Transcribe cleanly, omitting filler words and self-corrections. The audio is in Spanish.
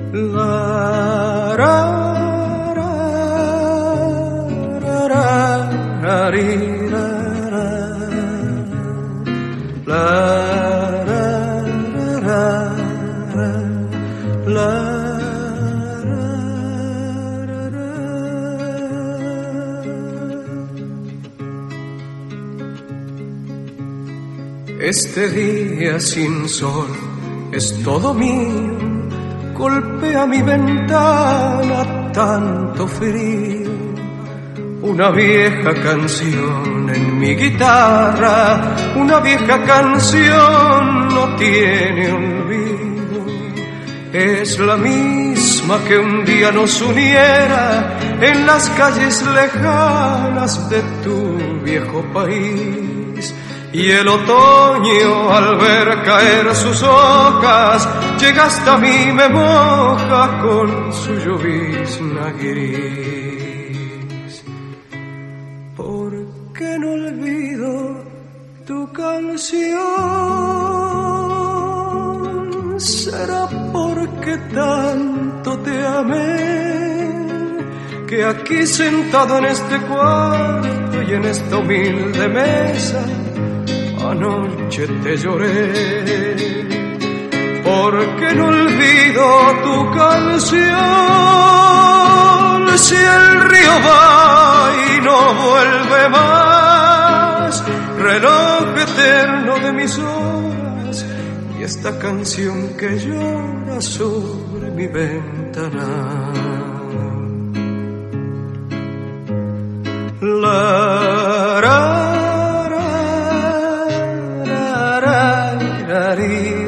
La ra ra ra ra ra ri, ra ra. La ra ra ra la ra ra. Este día sin sol es todo mío. Golpea mi ventana tanto frío. Una vieja canción en mi guitarra, una vieja canción no tiene olvido. Es la misma que un día nos uniera en las calles lejanas de tu viejo país. Y el otoño al ver caer sus hojas llega hasta mí, me moja con su llovizna gris. ¿Por qué no olvido tu canción? ¿Será porque tanto te amé? Que aquí sentado en este cuarto y en esta humilde mesa anoche te lloré. Porque no olvido tu canción. Si el río va y no vuelve más, reloj eterno de mis horas, y esta canción que llora sobre mi ventana. La ra ra ra ra ra.